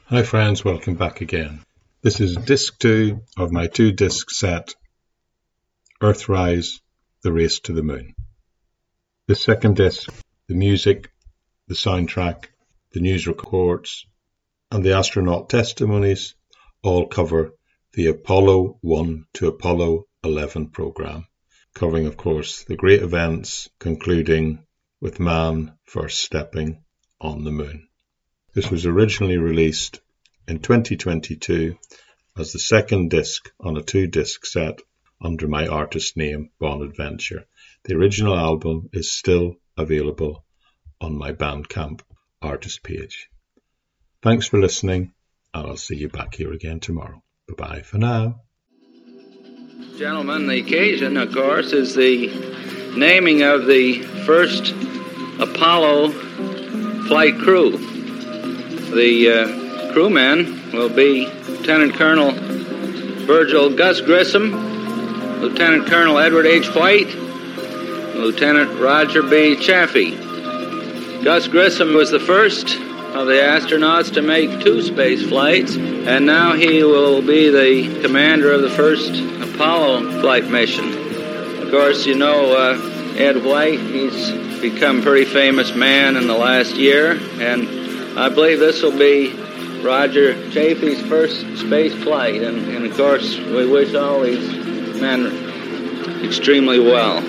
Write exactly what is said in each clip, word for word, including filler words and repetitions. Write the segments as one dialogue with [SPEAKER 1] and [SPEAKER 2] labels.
[SPEAKER 1] Hi friends, welcome back again. This is disc two of my two disc set, Earthrise, The Race to the Moon. The second disc, the music, the soundtrack, the news reports, and the astronaut testimonies all cover the Apollo one to Apollo eleven program, covering of course the great events concluding with man first stepping on the moon. This was originally released in twenty twenty-two as the second disc on a two-disc set under my artist name, Bonadventure. The original album is still available on my Bandcamp artist page. Thanks for listening, and I'll see you back here again tomorrow. Bye-bye for now.
[SPEAKER 2] Gentlemen, the occasion, of course, is the naming of the first Apollo flight crew. The uh, crewmen will be Lieutenant Colonel Virgil Gus Grissom, Lieutenant Colonel Edward H. White, and Lieutenant Roger B. Chaffee. Gus Grissom was the first of the astronauts to make two space flights, and now he will be the commander of the first Apollo flight mission. Of course, you know uh, Ed White, he's become a pretty famous man in the last year, and I believe this will be Roger Chaffee's first space flight, and, and of course we wish all these men extremely well.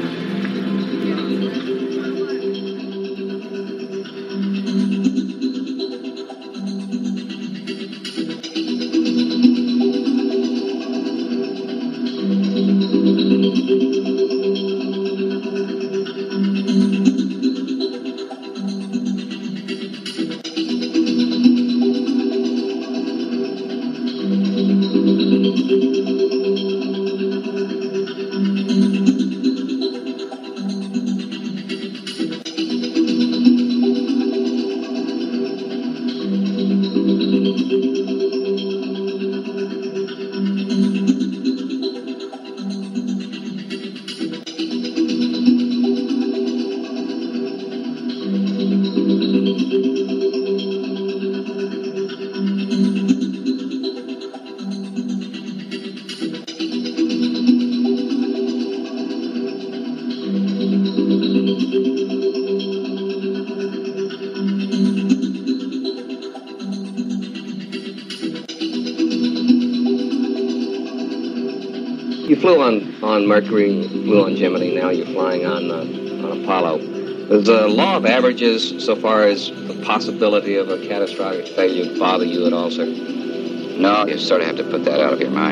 [SPEAKER 3] You flew on, on Mercury, you flew on Gemini, now you're flying on, uh, on Apollo. Does the law of averages, so far as the possibility of a catastrophic failure, bother you at all, sir?
[SPEAKER 4] No, you sort of have to put that out of your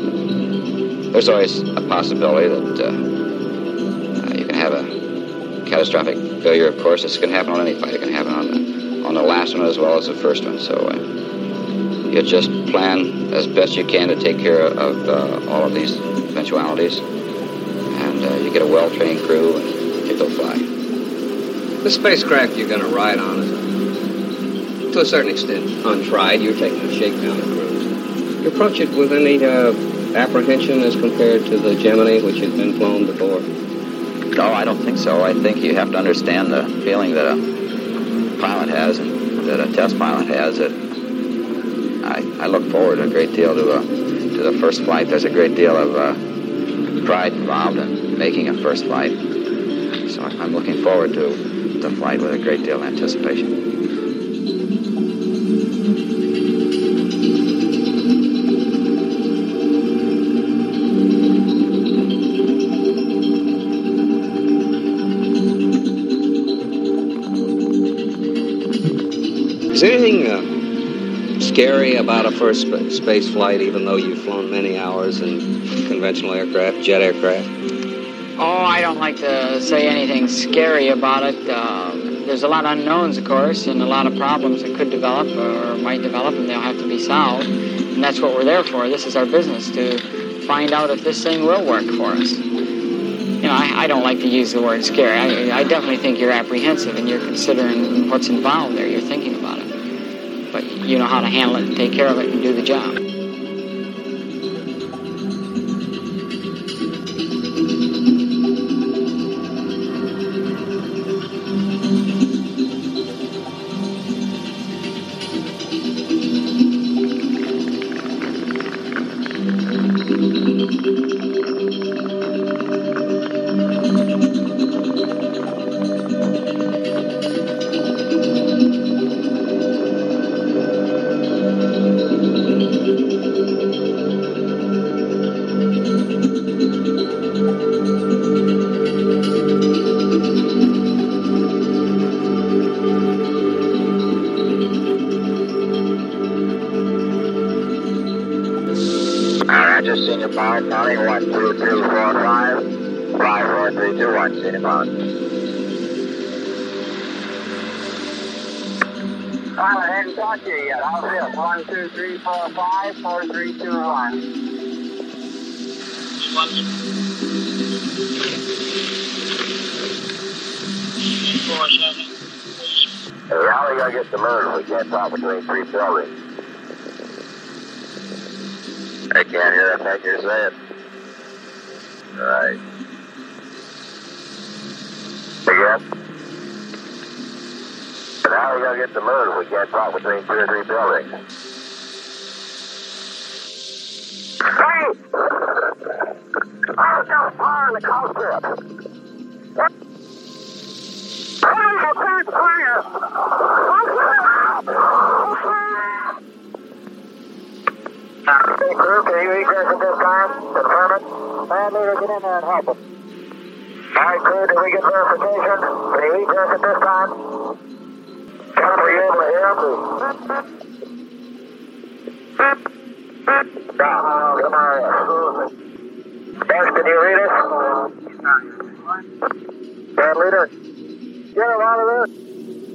[SPEAKER 4] mind. There's always a possibility that uh, uh, you can have a catastrophic failure, of course. This can happen on any flight. It can happen on the, on the last one as well as the first one. So uh, you just plan as best you can to take care of uh, all of these eventualities, and uh, you get a well-trained crew and you go fly.
[SPEAKER 3] The spacecraft you're going to ride on is, to a certain extent, untried. You're taking a shakedown cruise. You approach it with any uh, apprehension as compared to the Gemini, which had been flown before?
[SPEAKER 4] No, I don't think so. I think you have to understand the feeling that a pilot has and that a test pilot has. That I, I look forward a great deal to, a, to the first flight. There's a great deal of uh, pride involved in making a first flight. So I'm looking forward to the flight with a great deal of anticipation.
[SPEAKER 3] Is there anything uh, scary about a first sp- space flight, even though you've flown many hours in conventional aircraft, jet aircraft?
[SPEAKER 5] Oh, I don't like to say anything scary about it. Um, there's a lot of unknowns, of course, and a lot of problems that could develop or might develop, and they'll have to be solved. And that's what we're there for. This is our business, to find out if this thing will work for us. You know, I, I don't like to use the word scary. I, I definitely think you're apprehensive and you're considering what's involved there. You're thinking about it. But you know how to handle it and take care of it and do the job.
[SPEAKER 6] Senior Power, counting one two two four five, five four three two one, Senior Power. I hadn't talked to you yet. How's this? one two three four five, four three two one. Hey, how are we going to get the moon if we can't talk between three buildings? I can't hear a thing you're saying. All right. Again? But how are we going to get the moon if we can't talk between two or three buildings? Hey! Oh, so far in the cockpit. Please, please, please. Hey, crew, can you egress at this time? Confirm it. I need to get in there and help them. All right, crew, did we get verification? Can you egress at this time? Tom, were you able to hear him? Tom, come on. Best, can you read us? Bad leader? Get him out of this.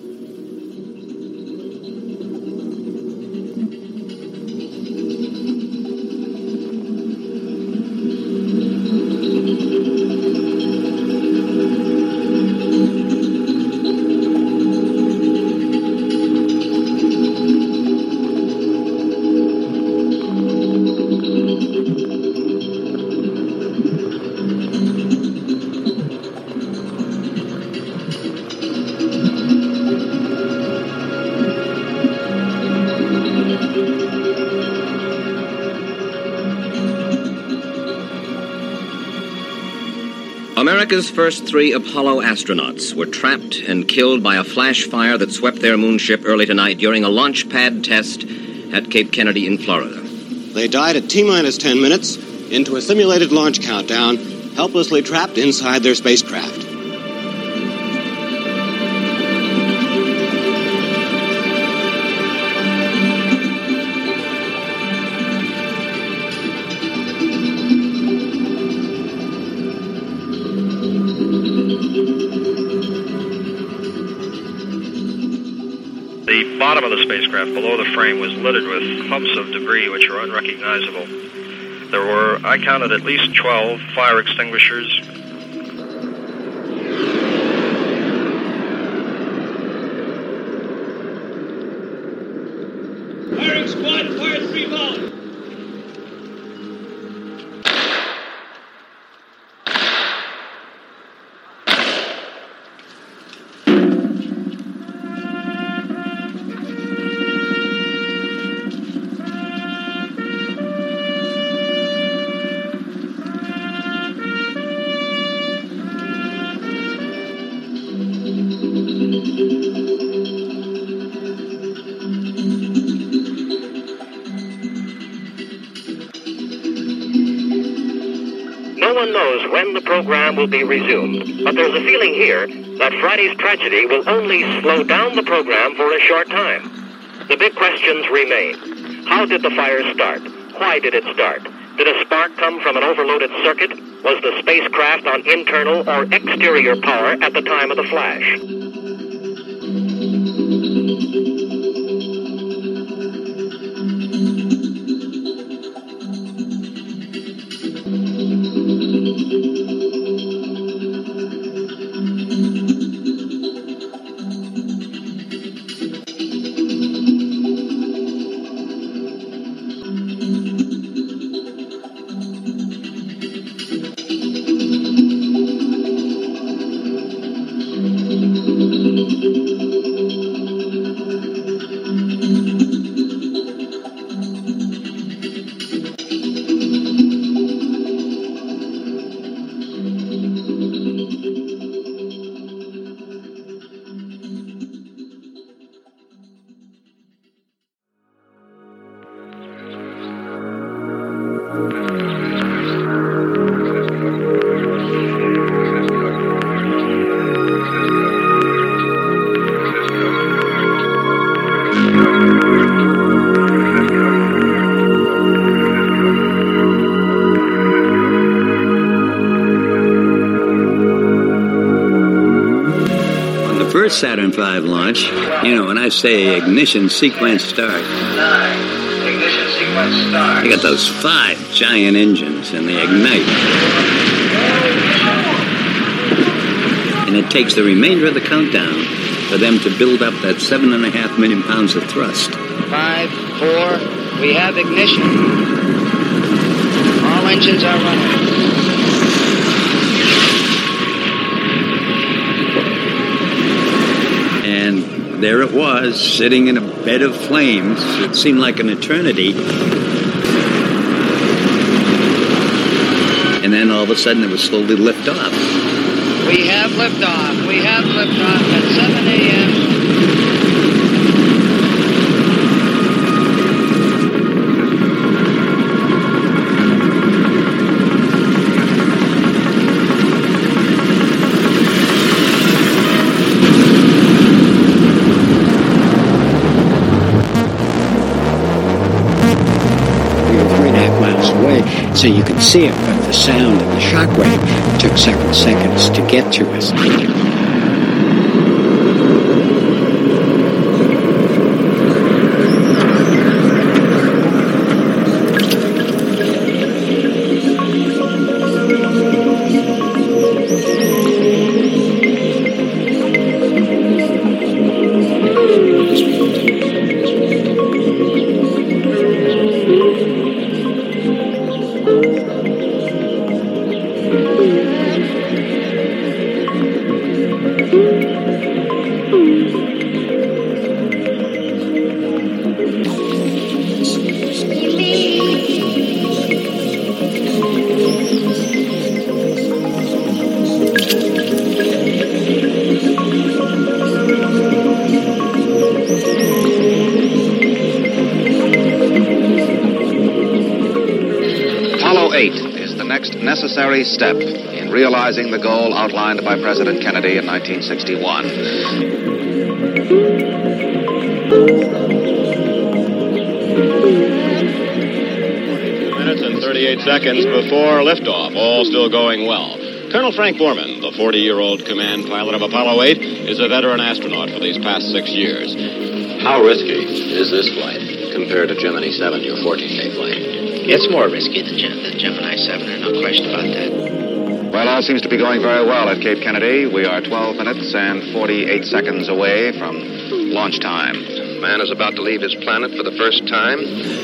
[SPEAKER 7] America's first three Apollo astronauts were trapped and killed by a flash fire that swept their moonship early tonight during a launch pad test at Cape Kennedy in Florida.
[SPEAKER 8] They died at T-minus ten minutes into a simulated launch countdown, helplessly trapped inside their spacecraft.
[SPEAKER 9] The bottom of the spacecraft below the frame was littered with clumps of debris which were unrecognizable. There were, I counted, at least twelve fire extinguishers.
[SPEAKER 10] Firing squad, fire three balls.
[SPEAKER 11] No one knows when the program will be resumed, but there's a feeling here that Friday's tragedy will only slow down the program for a short time. The big questions remain. How did the fire start? Why did it start? Did a spark come from an overloaded circuit? Was the spacecraft on internal or exterior power at the time of the flash?
[SPEAKER 12] Saturn five launch. You know, when I say ignition sequence start,
[SPEAKER 2] Nine. Ignition sequence start.
[SPEAKER 12] you got those five giant engines and they ignite. And it takes the remainder of the countdown for them to build up that seven and a half million pounds of thrust.
[SPEAKER 5] Five, four, we have ignition. All engines are running.
[SPEAKER 12] And there it was, sitting in a bed of flames. It seemed like an eternity. And then all of a sudden it would slowly lift off.
[SPEAKER 5] We have liftoff. We have liftoff at seven a.m.
[SPEAKER 13] So you could see it, but the sound and the shockwave took several seconds to get to us.
[SPEAKER 14] Necessary step in realizing the goal outlined by President Kennedy in nineteen sixty-one.
[SPEAKER 8] Minutes and thirty-eight seconds before liftoff, all still going well. Colonel Frank Borman, the forty-year-old command pilot of Apollo eight, is a veteran astronaut for these past six years.
[SPEAKER 15] How risky is this flight compared to Gemini seven, your fourteen-day flight?
[SPEAKER 16] It's more risky than, Gem- than Gemini seven, and no question about that.
[SPEAKER 14] Well, all seems to be going very well at Cape Kennedy. We are twelve minutes and forty-eight seconds away from launch time.
[SPEAKER 15] Man is about to leave his planet for the first time.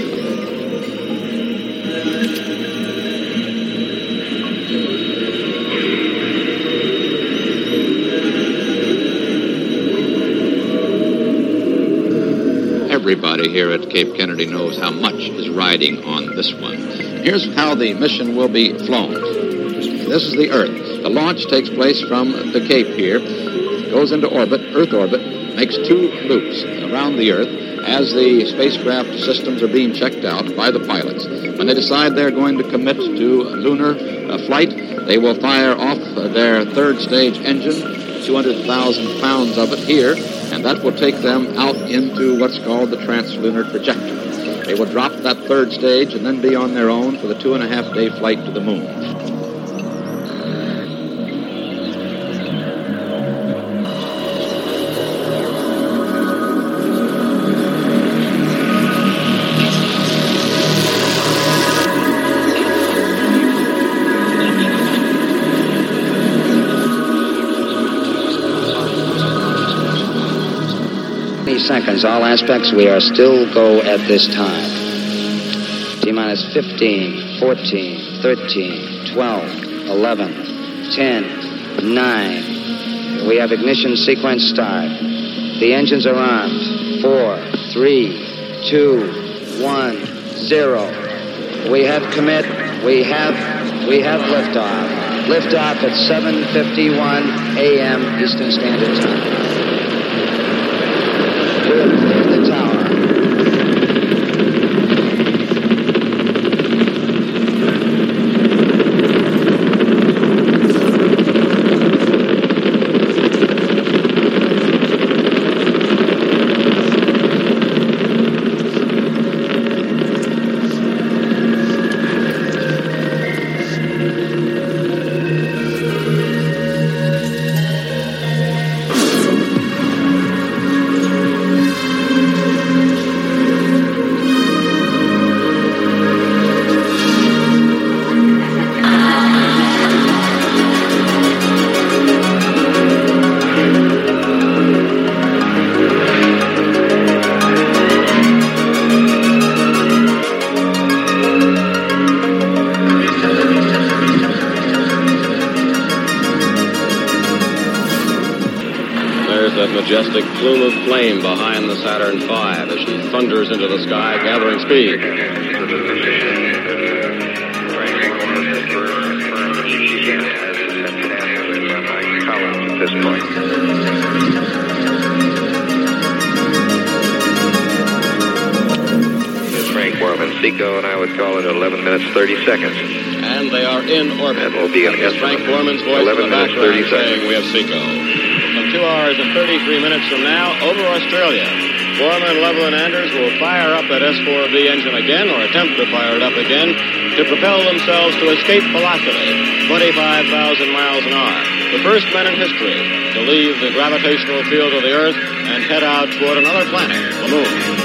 [SPEAKER 17] Everybody here at Cape Kennedy knows how much is riding on this one. Here's how the mission will be flown. This is the Earth. The launch takes place from the Cape here, goes into orbit, Earth orbit, makes two loops around the Earth as the spacecraft systems are being checked out by the pilots. When they decide they're going to commit to lunar uh, flight, they will fire off their third stage engine, two hundred thousand pounds of it here, and that will take them out into what's called the translunar trajectory. They will drop that third stage and then be on their own for the two and a half day flight to the moon.
[SPEAKER 16] Seconds, all aspects, we are still go at this time. T-minus fifteen, fourteen, thirteen, twelve, eleven, ten, nine. We have ignition sequence start. The engines are armed. Four, three, two, one, zero. We have commit. We have, we have liftoff. Liftoff at seven fifty-one a.m. Eastern Standard Time. The tower.
[SPEAKER 8] majestic plume of flame behind the Saturn five as she thunders into the sky, gathering speed.
[SPEAKER 9] At this point. Frank Borman, Seco, and I would call it eleven minutes, thirty seconds.
[SPEAKER 8] And they are in orbit.
[SPEAKER 9] And we'll be in
[SPEAKER 8] That's Frank Borman's voice in the background saying we have Seco. Some two hours and thirty-three minutes from now, over Australia, Borman, Lovell, and Anders will fire up that S four B engine again, or attempt to fire it up again, to propel themselves to escape velocity, twenty-five thousand miles an hour. The first men in history to leave the gravitational field of the Earth and head out toward another planet, the Moon.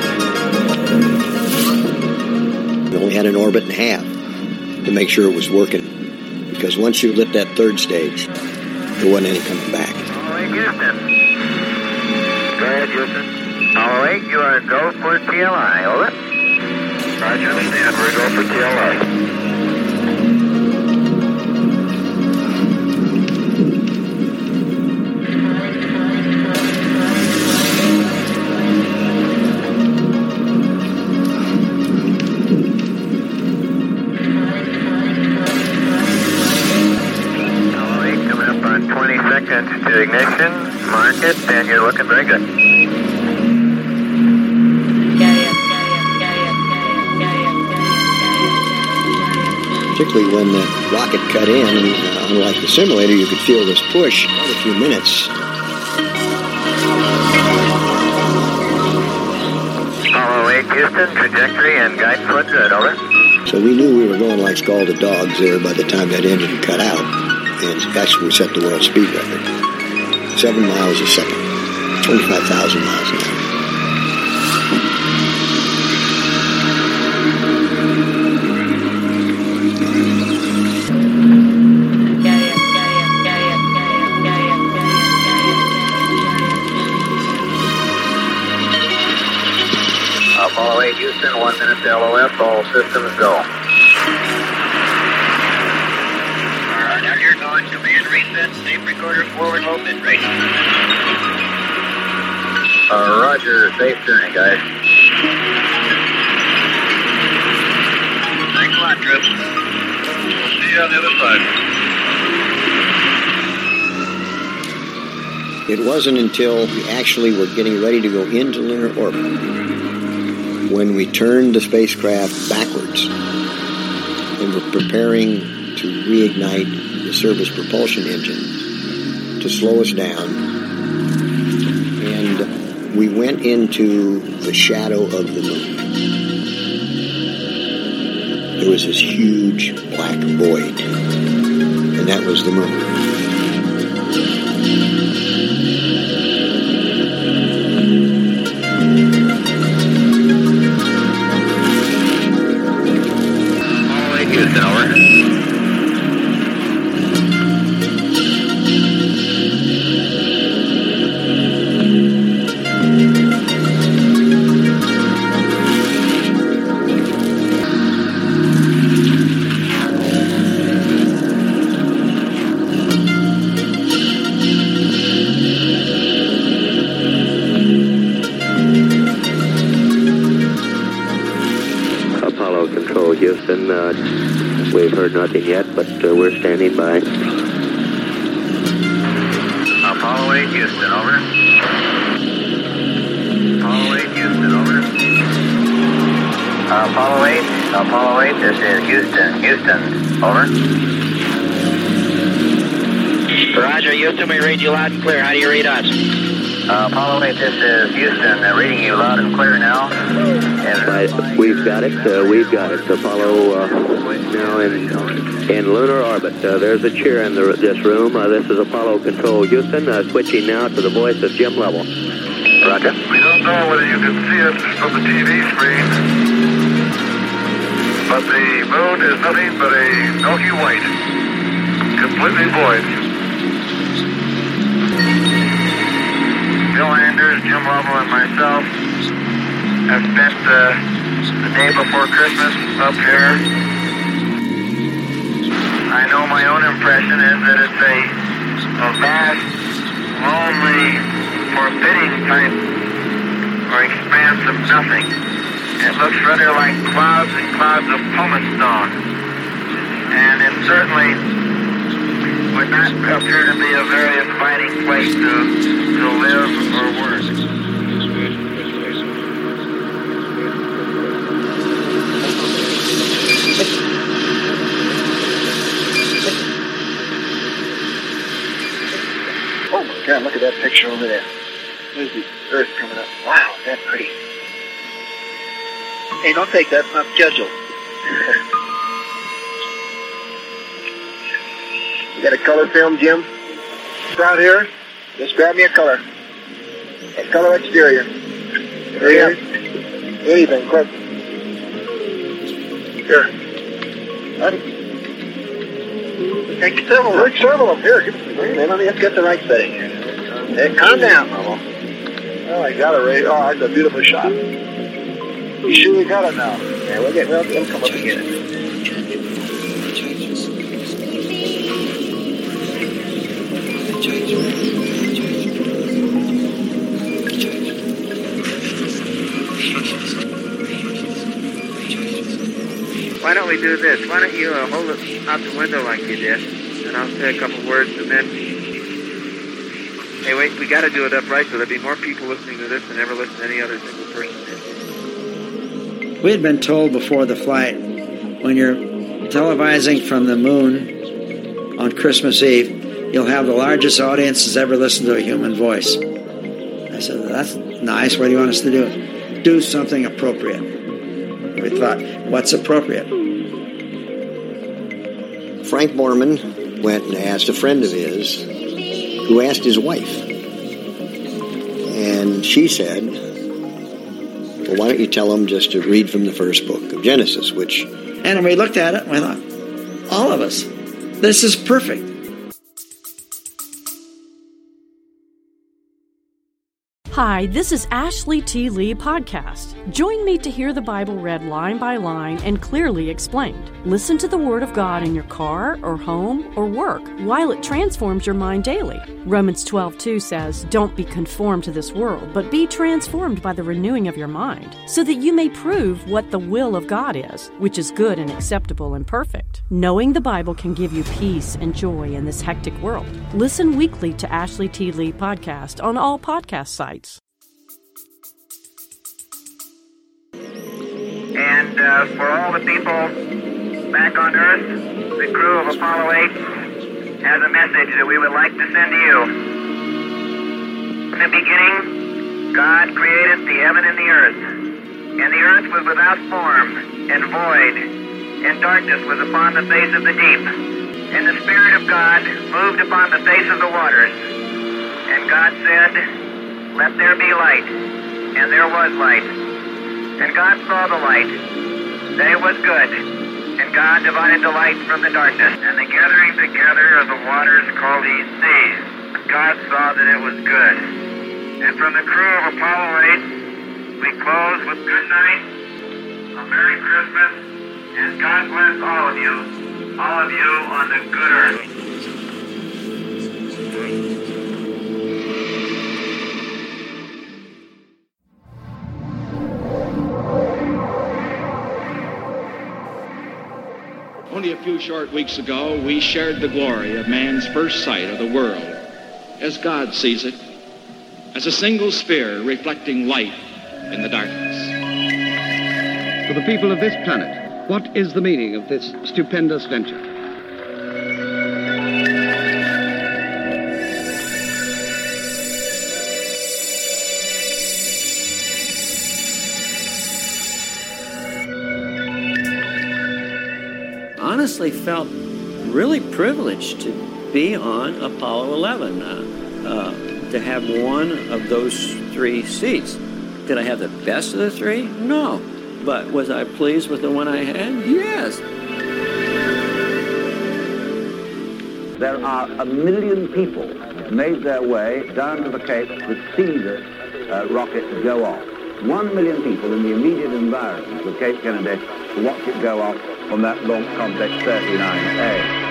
[SPEAKER 13] We only had an orbit and a half to make sure it was working, because once you lit that third stage, there wasn't any coming back.
[SPEAKER 6] Apollo eight, Houston. Go ahead, Houston. Apollo eight, you are go for T L I. Over. Roger, understand. We're go for T L I. To ignition, mark it, and you're looking very good.
[SPEAKER 13] Particularly when the rocket cut in, and uh, unlike the simulator, you could feel this push for a few minutes.
[SPEAKER 6] Apollo eight, Houston, trajectory and guidance look good, over.
[SPEAKER 13] So we knew we were going like scalded dogs there by the time that engine cut out. And actually we set the world speed record. Seven miles a second. twenty-five thousand miles an hour.
[SPEAKER 6] Apollo eight, Houston, one minute to L O S, all systems go. On command reset, safe recorder forward, low bit rate. Uh, roger, safe turning, guys. Thanks a lot, Trip. We'll see you on the other side.
[SPEAKER 13] It wasn't until we actually were getting ready to go into lunar orbit when we turned the spacecraft backwards and were preparing to reignite the service propulsion engine to slow us down, and we went into the shadow of the moon. There was this huge black void, and that was the moon.
[SPEAKER 6] Houston, over. Houston, uh, we've heard nothing yet, but uh, we're standing by. Apollo eight, Houston, over. Apollo eight, Houston, over. Uh, Apollo eight, Apollo eight, this is Houston, Houston, over. Roger, Houston, we read you loud and clear. How do you read us? Uh, Apollo eight, this is Houston, uh, reading you loud and clear now. Right, we've got it, uh, we've got it. Apollo uh, now in in lunar orbit. Uh, there's a chair in the, this room. Uh, this is Apollo Control Houston, uh, switching now to the voice of Jim Lovell. Roger.
[SPEAKER 18] We don't know whether you can see it from the T V screen, but the moon is nothing but a milky white, completely void. Bill Anders, Jim Lovell, and myself have spent uh, the day before Christmas up here. I know my own impression is that it's a, a vast, lonely, forbidding type or expanse of nothing. It looks rather like clouds and clouds of pumice stone. And it certainly would not appear to be a very inviting place to, to live or work.
[SPEAKER 13] Oh my God, look at that picture over there. There's the Earth coming up. Wow, that's pretty. Hey, don't take that. It's not scheduled. You got a color film, Jim? Down here? Just grab me a color. A color exterior. There you go. Anything, quick. Here. Huh? Take several of them. Take several of them. Here, give me. Wait a minute, let's get the right setting here. Hey, calm down, Mama. Oh, I got it, Ray. Oh, that's a beautiful shot. You sure we got it now? Yeah, we'll get, we'll, we'll come up and get it.
[SPEAKER 18] Why don't we do this? Why don't you uh, hold it out the window like you did, and I'll say a couple words, and then... Hey, wait, we got to do it upright, so there'll be more people listening to this than ever listen to any other single person.
[SPEAKER 19] We had been told before the flight, when you're televising from the moon on Christmas Eve, you'll have the largest audience that's ever listened to a human voice. I said, that's nice. What do you want us to do? Do something appropriate. We thought, what's appropriate?
[SPEAKER 13] Frank Borman went and asked a friend of his, who asked his wife. And she said, well, why don't you tell him just to read from the first book of Genesis, which...
[SPEAKER 19] And we looked at it and we thought, all of us, this is perfect.
[SPEAKER 20] Hi, this is Ashley T. Lee Podcast. Join me to hear the Bible read line by line and clearly explained. Listen to the Word of God in your car or home or work while it transforms your mind daily. Romans twelve two says, don't be conformed to this world, but be transformed by the renewing of your mind, so that you may prove what the will of God is, which is good and acceptable and perfect. Knowing the Bible can give you peace and joy in this hectic world. Listen weekly to Ashley T. Lee Podcast on all podcast sites.
[SPEAKER 18] And uh, for all the people back on Earth, the crew of Apollo eight has a message that we would like to send to you. In the beginning, God created the heaven and the earth. And the earth was without form and void, and darkness was upon the face of the deep. And the Spirit of God moved upon the face of the waters. And God said, let there be light. And there was light. And God saw the light, that it was good. And God divided the light from the darkness. And the gathering together of the waters called he seas. God saw that it was good. And from the crew of Apollo eight, we close with good night, a Merry Christmas, and God bless all of you, all of you on the good earth.
[SPEAKER 17] Only a few short weeks ago, we shared the glory of man's first sight of the world, as God sees it, as a single sphere reflecting light in the darkness.
[SPEAKER 21] For the people of this planet, what is the meaning of this stupendous venture?
[SPEAKER 19] Honestly felt really privileged to be on Apollo eleven, uh, uh, to have one of those three seats. Did I have the best of the three? No. But was I pleased with the one I had? Yes.
[SPEAKER 22] There are a million people made their way down to the Cape to see this uh, rocket go off. One million people in the immediate environs of Cape Kennedy to watch it go off from that Launch Complex thirty-nine A.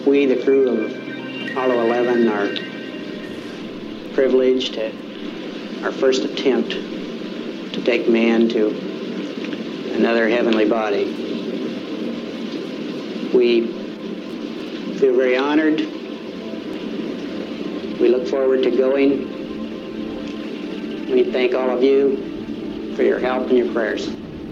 [SPEAKER 1] We, the crew of Apollo eleven, are privileged to our first attempt to take man to another heavenly body. We feel very honored. We look forward to going. We thank all of you for your help and your prayers.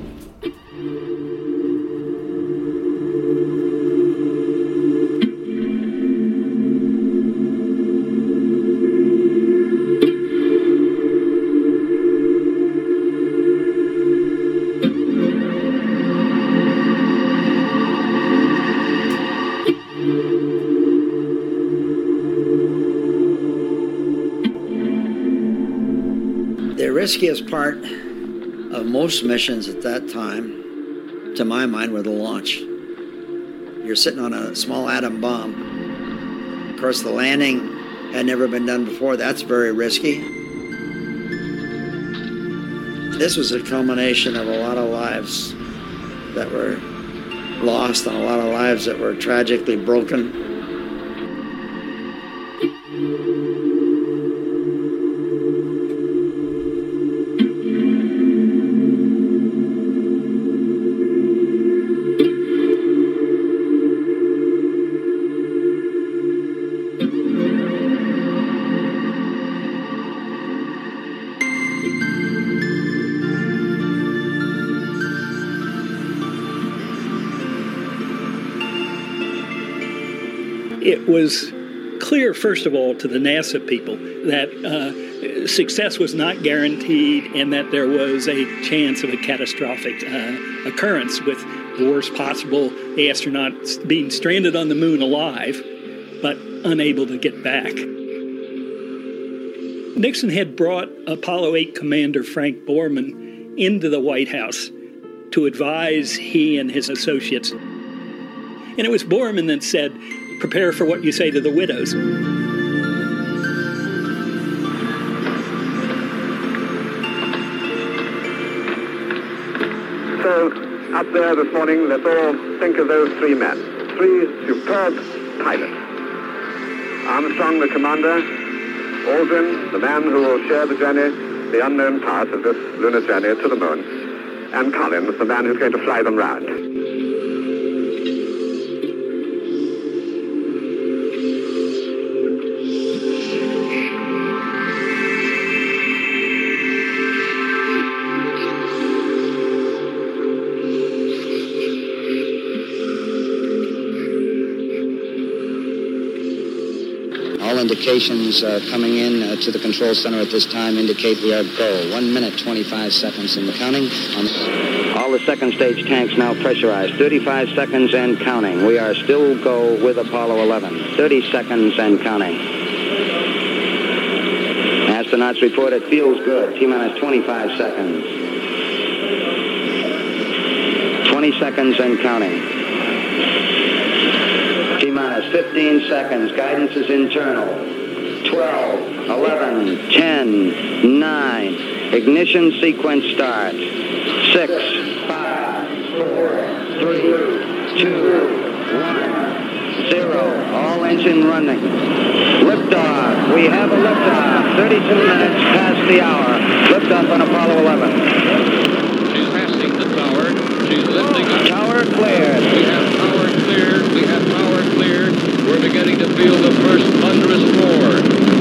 [SPEAKER 19] The riskiest part of most missions at that time, to my mind, were the launch. You're sitting on a small atom bomb. Of course, the landing had never been done before. That's very risky. This was a culmination of a lot of lives that were lost and a lot of lives that were tragically broken.
[SPEAKER 4] It was clear, first of all, to the NASA people that uh, success was not guaranteed and that there was a chance of a catastrophic uh, occurrence with the worst possible astronauts being stranded on the moon alive, but unable to get back. Nixon had brought Apollo eight Commander Frank Borman into the White House to advise he and his associates. And it was Borman that said, "Prepare for what you say to the widows."
[SPEAKER 22] So, up there this morning, let's all think of those three men. Three superb pilots. Armstrong, the commander. Aldrin, the man who will share the journey, the unknown part of this lunar journey to the moon. And Collins, the man who's going to fly them round.
[SPEAKER 16] Indications uh, coming in uh, to the control center at this time indicate we are go. One minute, twenty-five seconds and counting. On all the second stage tanks now pressurized. thirty-five seconds and counting. We are still go with Apollo eleven. thirty seconds and counting. Astronauts report it feels good. T-minus twenty-five seconds. twenty seconds and counting. T-minus fifteen seconds. Guidance is internal. twelve, eleven, ten, nine. Ignition sequence start. six, five, four, three, two, one, zero. All engine running. Liftoff. We have a liftoff. thirty-two minutes past the hour. Liftoff on Apollo eleven.
[SPEAKER 17] She's passing the tower. She's lifting up.
[SPEAKER 16] Tower cleared.
[SPEAKER 17] We have power cleared. We have power cleared. We're beginning to feel the first thunderous roar.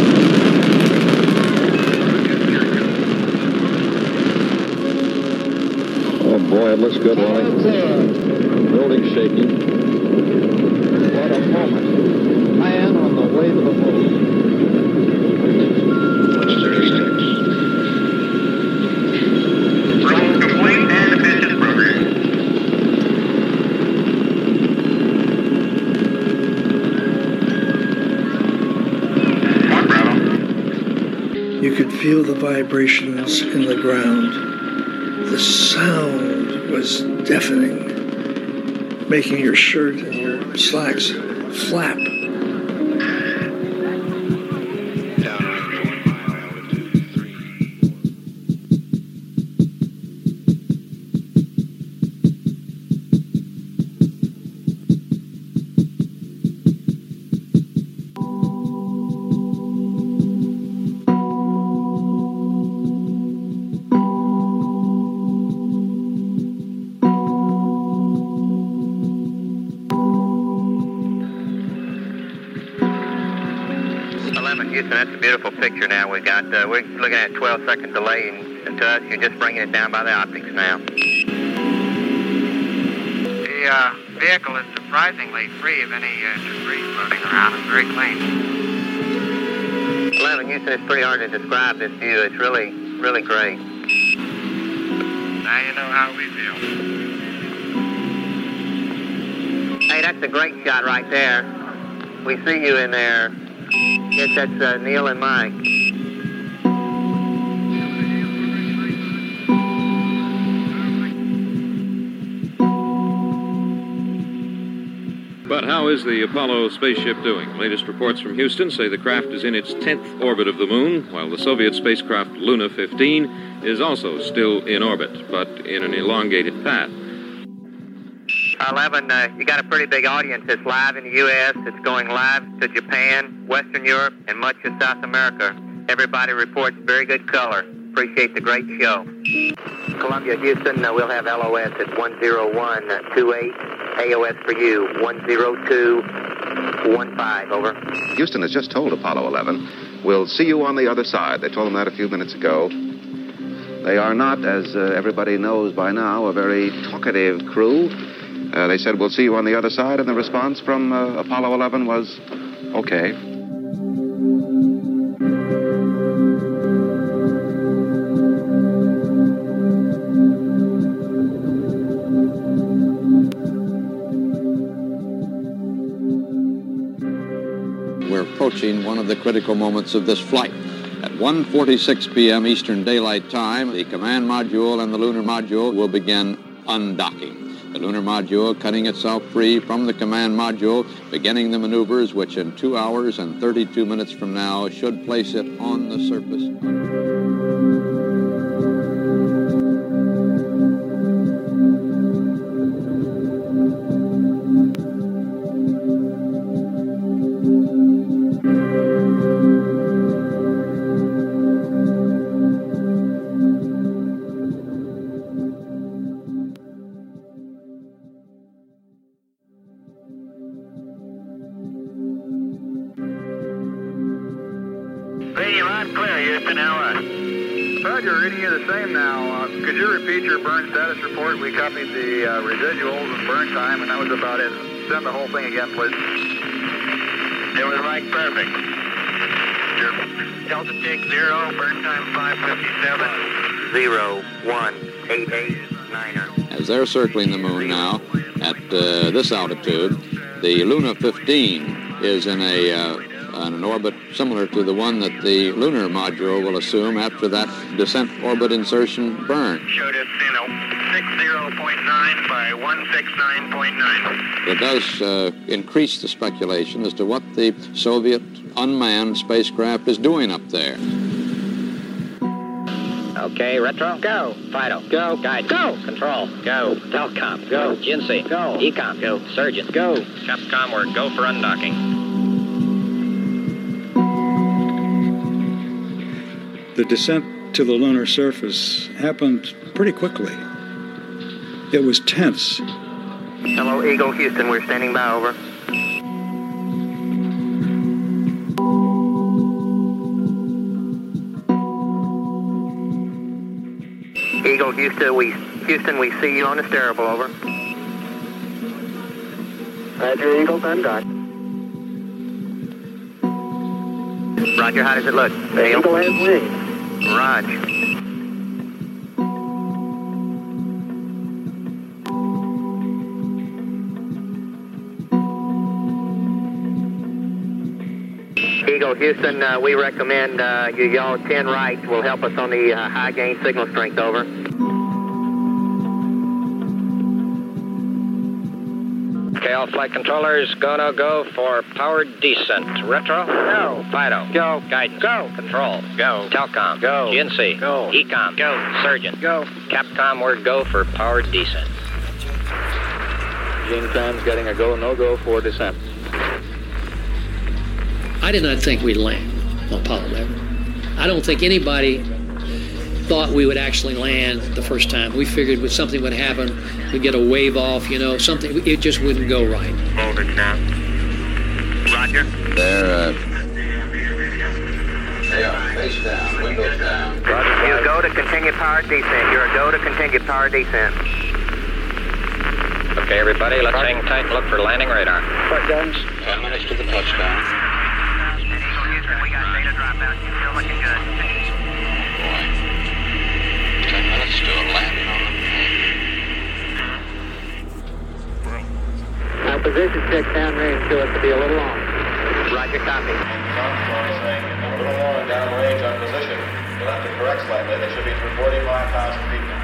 [SPEAKER 23] Oh boy, it looks good, Wally. Building shaking. What a moment. Man on the way to the moon.
[SPEAKER 22] That's thirty-six. Roll complete and mission program.
[SPEAKER 24] You could feel the vibrations in the ground. The sound was deafening, making your shirt and your slacks flap.
[SPEAKER 6] eleven, Houston, that's a beautiful picture now we got. Uh, we're looking at twelve second delay, and, and to us, you're just bringing it down by the optics now.
[SPEAKER 18] The uh, vehicle is surprisingly free of any uh, debris floating around. It's very clean.
[SPEAKER 6] eleven, Houston, it's pretty hard to describe this view. It's really, really great.
[SPEAKER 18] Now you know how we feel.
[SPEAKER 6] Hey, that's a great shot right there. We see you in there. Yes, that's uh, Neil and Mike.
[SPEAKER 3] But how is the Apollo spaceship doing? Latest reports from Houston say the craft is in its tenth orbit of the moon, while the Soviet spacecraft Luna fifteen is also still in orbit, but in an elongated path.
[SPEAKER 6] eleven, uh, you got a pretty big audience. It's live in the U S, it's going live to Japan, Western Europe, and much of South America. Everybody reports very good color. Appreciate the great show. Columbia, Houston, uh, we'll have L O S at one zero one two eight. A O S for you, one zero two one five, over.
[SPEAKER 14] Houston has just told Apollo eleven, we'll see you on the other side. They told him that a few minutes ago. They are not, as uh, everybody knows by now, a very talkative crew. Uh, they said, we'll see you on the other side, and the response from uh, Apollo eleven was, okay.
[SPEAKER 17] We're approaching one of the critical moments of this flight. At one forty-six p.m. Eastern Daylight Time, the command module and the lunar module will begin undocking. The lunar module cutting itself free from the command module, beginning the maneuvers which in two hours and thirty-two minutes from now should place it on the surface.
[SPEAKER 18] Reading loud and clear, Houston, L S.
[SPEAKER 7] Roger, reading you the same now. Uh, could you repeat your burn status report? We copied the uh, residuals and burn time, and that was about it. Send the whole thing again, please.
[SPEAKER 18] It was like perfect. Your Delta Tick zero, burn time five fifty-seven.
[SPEAKER 6] Zero, one, eight, eight, niner.
[SPEAKER 17] As they're circling the moon now, at uh, this altitude, the Luna fifteen is in a uh, an orbit similar to the one that the lunar module will assume after that descent orbit insertion burn.
[SPEAKER 18] Showed us, you know, sixty point nine by one sixty-nine point nine.
[SPEAKER 17] It does uh, increase the speculation as to what the Soviet unmanned spacecraft is doing up there.
[SPEAKER 10] Okay, Retro, go. Fido, go. Guide, go. Control, go. Telcom, go. G N C, go. Ecom, go. Surgeon, go.
[SPEAKER 9] Capcom, we're go for undocking.
[SPEAKER 11] The descent to the lunar surface happened pretty quickly. It was tense.
[SPEAKER 6] Hello, Eagle, Houston, we're standing by, over. Eagle, Houston, we Houston, we see you on the steerable, over.
[SPEAKER 18] Roger, Eagle, undocking.
[SPEAKER 6] Roger, how does it look?
[SPEAKER 18] The Eagle has wings.
[SPEAKER 6] Roger. Eagle, Houston, uh, we recommend uh, you yaw ten right will help us on the uh, high gain signal strength, over.
[SPEAKER 10] Okay, all flight controllers, go, no, go for powered descent. Retro, go. Fido, go. Guidance, go. Control, go. Telcom, go. G N C, go. Ecom, go. Surgeon, go. Capcom, we're go for powered descent.
[SPEAKER 9] GeneCom's getting a go, no go for descent.
[SPEAKER 25] I did not think we'd land on Apollo eleven. I don't think anybody thought we would actually land the first time. We figured with something would happen, we'd get a wave off, you know, something, it just wouldn't go right.
[SPEAKER 6] Hold it now. Roger.
[SPEAKER 17] They're uh, down, face down, windows down.
[SPEAKER 18] You go to continue power descent. You're a go to continue power descent.
[SPEAKER 10] Okay, everybody, let's hang tight and look for landing radar.
[SPEAKER 17] Right, guys. Ten minutes to the touchdown.
[SPEAKER 18] We got data dropout. Still looking good.
[SPEAKER 17] Boy. Ten minutes to a landing on the
[SPEAKER 18] Our position check downrange to us to be a little long. Roger, copy.
[SPEAKER 23] Armstrong saying a little more downrange on position. You'll have to correct slightly. They should be through forty-five thousand feet now.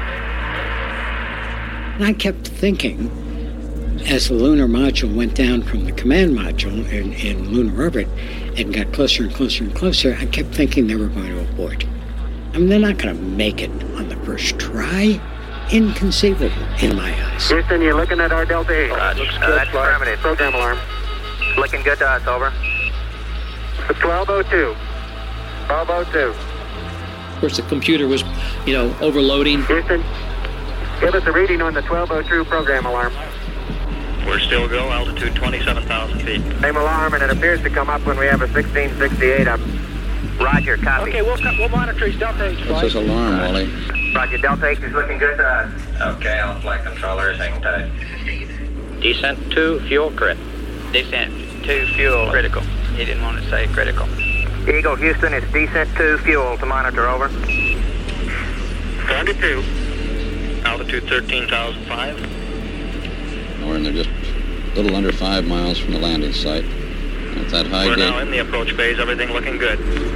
[SPEAKER 2] And I kept thinking, as the lunar module went down from the command module in, in lunar orbit and got closer and closer and closer, I kept thinking they were going to abort. I mean, they're not going to make it on the first try. Inconceivable in my eyes.
[SPEAKER 18] Houston, you're looking at our Delta eight.
[SPEAKER 10] Roger.
[SPEAKER 18] Looks good. Uh, that's affirmative. Program alarm. Looking good to us, over. twelve oh two. twelve oh two.
[SPEAKER 25] Of course, the computer was, you know, overloading.
[SPEAKER 18] Houston, give us a reading on the twelve oh two program alarm.
[SPEAKER 9] We're still go, altitude twenty-seven thousand feet.
[SPEAKER 18] Same alarm, and it appears to come up when we have a sixteen sixty-eight up. Roger, copy.
[SPEAKER 25] Okay, we'll, we'll monitor his Delta H.
[SPEAKER 17] What's this alarm, Wally?
[SPEAKER 18] Roger, Delta H is looking good to us.
[SPEAKER 10] Okay, all flight controllers, hang tight. Descent to fuel crit.
[SPEAKER 18] Descent to fuel.
[SPEAKER 10] Critical.
[SPEAKER 18] He didn't want to say critical. Eagle, Houston, it's descent to fuel to monitor, over.
[SPEAKER 9] Going to two. Altitude thirteen thousand five.
[SPEAKER 17] We're in there just a little under five miles from the landing site. At that high
[SPEAKER 9] We're
[SPEAKER 17] gate.
[SPEAKER 9] now in the approach phase. Everything looking good.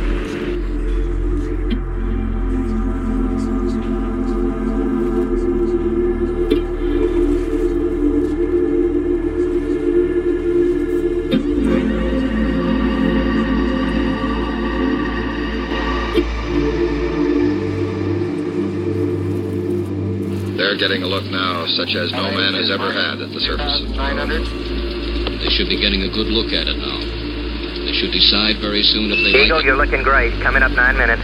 [SPEAKER 17] They're getting a look now, such as no man has ever had at the surface of the moon. They should be getting a good look at it now. They should decide very soon if they
[SPEAKER 18] Eagle,
[SPEAKER 17] like it.
[SPEAKER 18] you're looking great. Coming up nine minutes.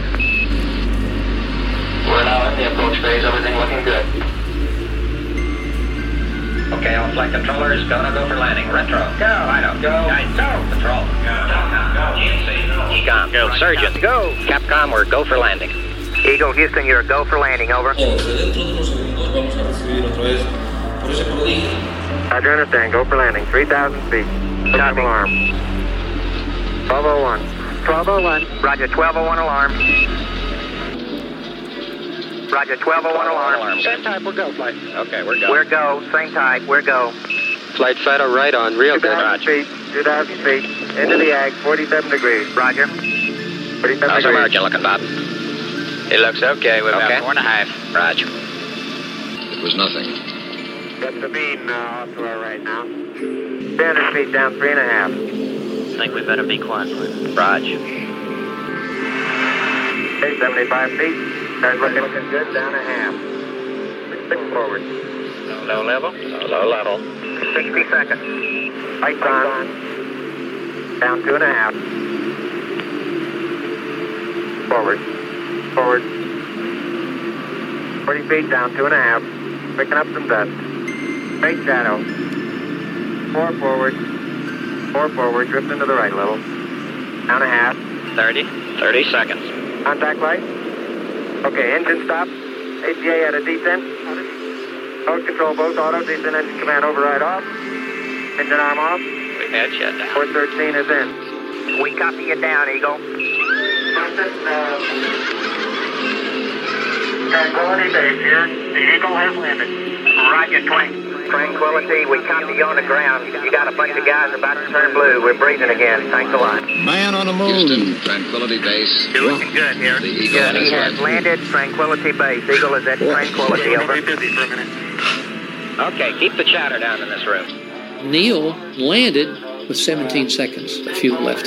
[SPEAKER 10] We're now in the approach phase. Everything looking good. Okay, all flight controllers, go to go for landing. Retro. Go. Fido. Go. Guide. Go. Control. Go. Telcom. Go. G N C. Go. Ecom. Go. Surgeon. Go. Capcom, we're go for landing.
[SPEAKER 18] Eagle, Houston, you're a go for landing, over. Roger, understand. Go for landing. three thousand feet. Copy. Alarm. twelve oh one. twelve oh one. Roger, twelve oh one alarm. Roger, twelve oh one alarm.
[SPEAKER 25] Same type, we're go, flight.
[SPEAKER 10] Okay, we're go.
[SPEAKER 18] We're go. Same type. We're go.
[SPEAKER 10] Flight Fido right on. Real good.
[SPEAKER 18] two thousand feet. two thousand feet. Into the ag. forty-seven degrees. Roger. forty-seven
[SPEAKER 10] How's our
[SPEAKER 18] degrees.
[SPEAKER 10] margin looking, Bob?
[SPEAKER 18] It looks okay. We're
[SPEAKER 10] Okay.
[SPEAKER 18] about four and a half.
[SPEAKER 10] Roger.
[SPEAKER 17] It was nothing.
[SPEAKER 18] Got Sabine uh, off to our right now. three hundred feet down, three and a half.
[SPEAKER 10] Think we better be quiet. Roger.
[SPEAKER 18] Okay, seventy-five feet. Start looking, looking good, down a half. Six forward.
[SPEAKER 10] Low, low level? Low, low level.
[SPEAKER 18] sixty seconds. Lights on. Down two and a half. Forward. Forward. forty feet down, two and a half. Picking up some dust. Straight shadow. Four forward. Four forward. Drift into the right a little. Down a half.
[SPEAKER 10] thirty. thirty seconds.
[SPEAKER 18] Contact light. Okay, engine stop. A P A at a descent. Mode control both auto. Descent engine command override off. Engine arm off.
[SPEAKER 10] We had shut down.
[SPEAKER 18] four thirteen is in. We copy you down, Eagle. Tranquility base here. The Eagle has landed. Roger, Twink. Tranquility, we copy you on the ground. You got a bunch of guys about to turn blue. We're breathing again. Thanks a lot.
[SPEAKER 17] Man on the moon. Houston, Tranquility Base.
[SPEAKER 18] You're looking good here.
[SPEAKER 17] The Eagle
[SPEAKER 18] Yeah, he
[SPEAKER 17] has
[SPEAKER 18] has landed. Tranquility base. Eagle is at Tranquility. Over.
[SPEAKER 9] Be busy for a minute.
[SPEAKER 10] Okay, keep the chatter down in this room.
[SPEAKER 25] Neil landed with seventeen seconds of fuel left.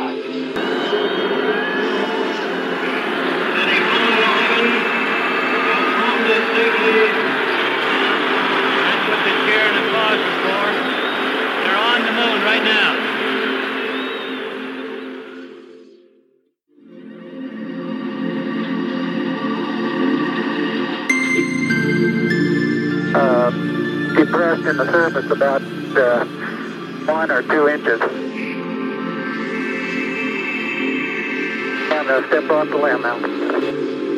[SPEAKER 18] Uh, depressed in the surface about uh, one or two inches. I'm going to step off the limb now.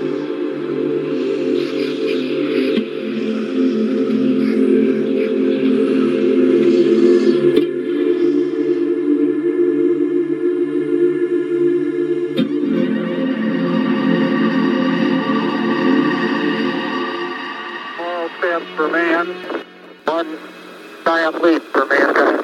[SPEAKER 18] For man, one giant leap for mankind.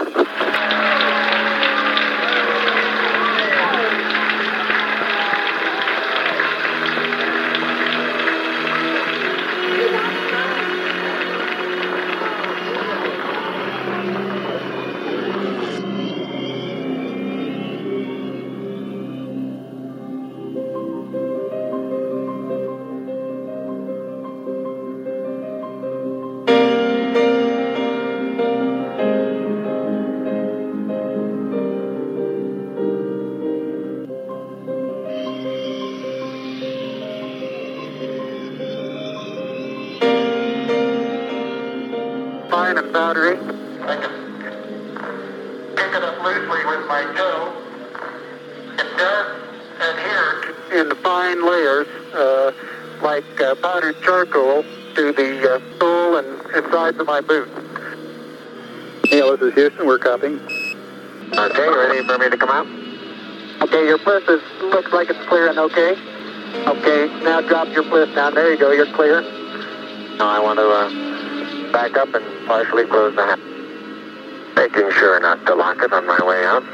[SPEAKER 18] Fine and powdery. I can pick it up loosely with my toe. It does adhere in fine layers, uh, like uh, powdered charcoal, to the uh, sole and, and sides of my boot. Neil, this is Houston. We're copying. Okay, ready for me to come out? Okay, your bliss is, looks like it's clear and okay. Okay, now drop your bliss down. There you go. You're clear. Now I want to uh, back up and partially close the hatch. Making sure not to lock it on my way out.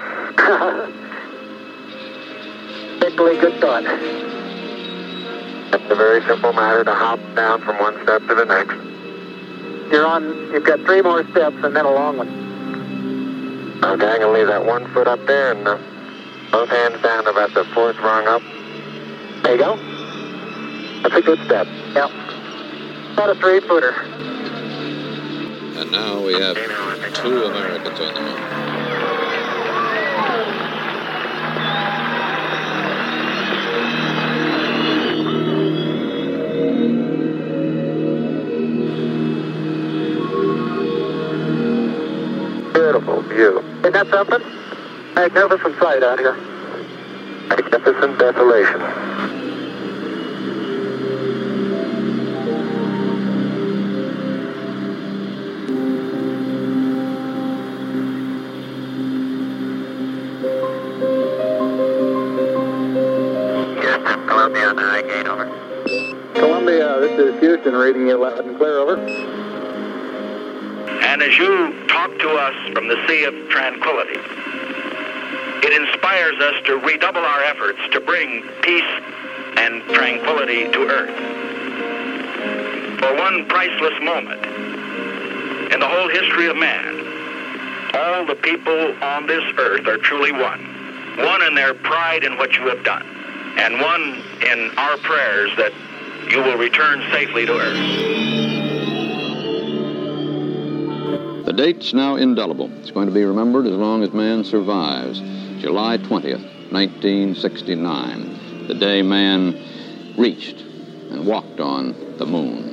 [SPEAKER 18] Particularly good thought. It's a very simple matter to hop down from one step to the next. You're on, you've got three more steps and then a long one. Okay, I'm going to leave that one foot up there and uh, both hands down about the fourth rung up. There you go. That's a good step. Yep. About a three-footer.
[SPEAKER 17] And now we have two Americans on the moon.
[SPEAKER 18] Beautiful view. Isn't that something? Magnificent sight out here. Magnificent desolation.
[SPEAKER 6] Columbia on the high gate, over.
[SPEAKER 18] Columbia, this is Houston, reading you loud and clear, over.
[SPEAKER 5] And as you talk to us from the Sea of Tranquility, it inspires us to redouble our efforts to bring peace and tranquility to Earth. For one priceless moment in the whole history of man, all the people on this earth are truly one. One in their pride in what you have done, and one in our prayers that you will return safely to Earth.
[SPEAKER 17] The date's now indelible. It's going to be remembered as long as man survives. July twentieth, nineteen sixty-nine, the day man reached and walked on the moon.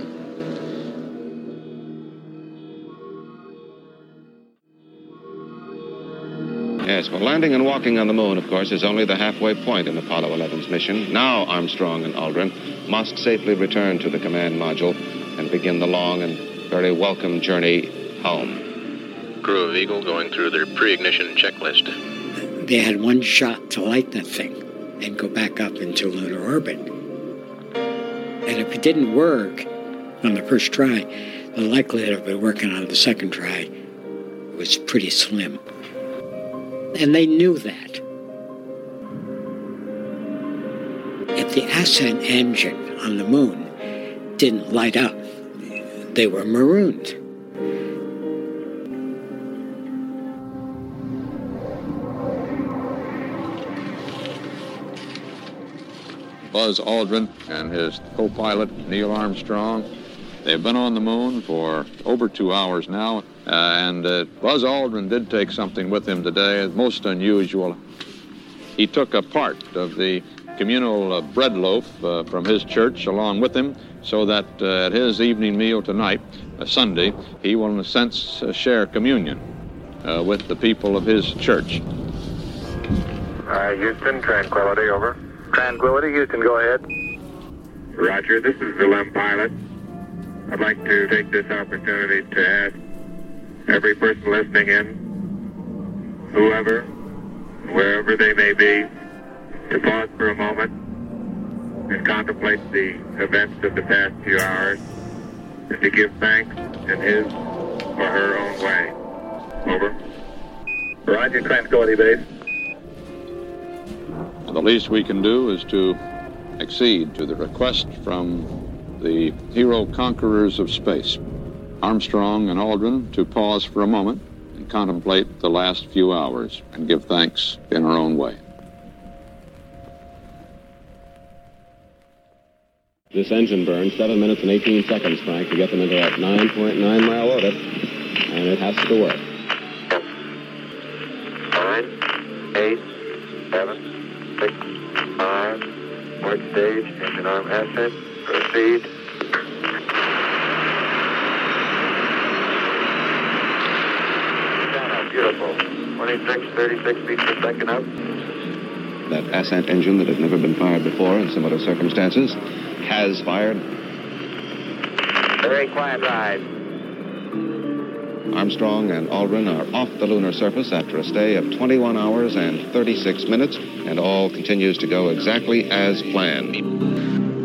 [SPEAKER 3] Yes, well, landing and walking on the moon, of course, is only the halfway point in Apollo eleven's mission. Now Armstrong and Aldrin must safely return to the command module and begin the long and very welcome journey home.
[SPEAKER 9] Crew of Eagle going through their pre-ignition checklist.
[SPEAKER 2] They had one shot to light that thing and go back up into lunar orbit. And if it didn't work on the first try, the likelihood of it working on the second try was pretty slim. And they knew that. If the ascent engine on the moon didn't light up, they were marooned.
[SPEAKER 17] Buzz Aldrin and his co-pilot, Neil Armstrong. They've been on the moon for over two hours now, uh, and uh, Buzz Aldrin did take something with him today, most unusual. He took a part of the communal uh, bread loaf uh, from his church along with him, so that uh, at his evening meal tonight, uh, Sunday, he will in a sense uh, share communion uh, with the people of his church.
[SPEAKER 6] Uh, Houston, Tranquility, over.
[SPEAKER 7] Tranquility, Houston, go ahead.
[SPEAKER 8] Roger, this is Willem Pilot. I'd like to take this opportunity to ask every person listening in, whoever, wherever they may be, to pause for a moment and contemplate the events of the past few hours and to give thanks in his or her own way. Over.
[SPEAKER 7] Roger, Tranquility Base.
[SPEAKER 23] The least we can do is to accede to the request from the hero conquerors of space, Armstrong and Aldrin, to pause for a moment and contemplate the last few hours and give thanks in our own way.
[SPEAKER 12] This engine burned seven minutes and eighteen seconds, Frank, to get them into that nine point nine mile orbit, and it has to work.
[SPEAKER 8] Nine, eight, seven, six, five, work stage, engine arm ascent, proceed. Beautiful. twenty-six, thirty-six feet per second up.
[SPEAKER 14] That ascent engine that had never been fired before in similar circumstances has fired.
[SPEAKER 18] Very quiet ride.
[SPEAKER 14] Armstrong and Aldrin are off the lunar surface after a stay of twenty-one hours and thirty-six minutes, and all continues to go exactly as planned.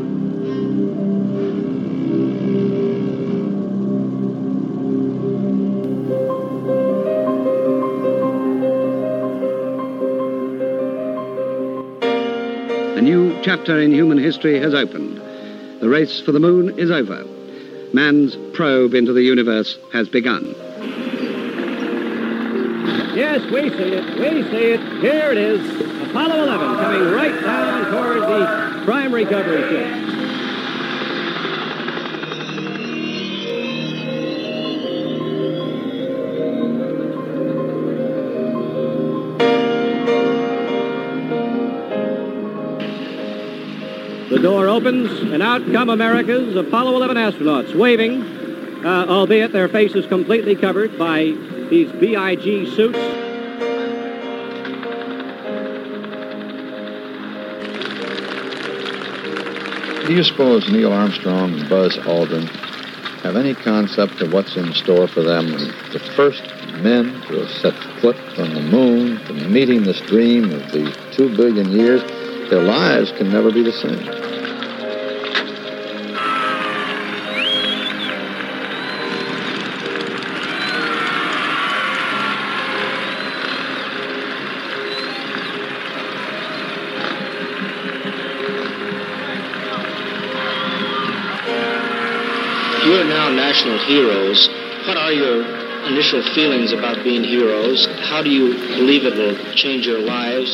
[SPEAKER 21] A new chapter in human history has opened. The race for the moon is over. Man's probe into the universe has begun.
[SPEAKER 13] Yes, we see it. We see it. Here it is. Apollo eleven coming right down toward the prime recovery ship. The door opens, and out come America's Apollo eleven astronauts, waving, uh, albeit their faces completely covered by these B I G suits.
[SPEAKER 23] Do you suppose Neil Armstrong and Buzz Aldrin have any concept of what's in store for them? The first men to have set foot on the moon, to meeting this dream of the two billion years, their lives can never be the same.
[SPEAKER 15] You're now national heroes. What are your initial feelings about being heroes? How do you believe it will change your lives?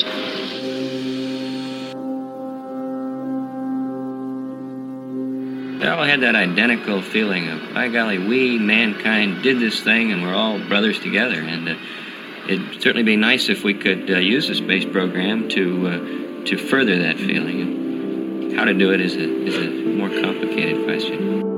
[SPEAKER 20] They all had that identical feeling of, by golly, we, mankind, did this thing and we're all brothers together. And uh, it'd certainly be nice if we could uh, use the space program to uh, to further that feeling. How to do it is a, is a more complicated question.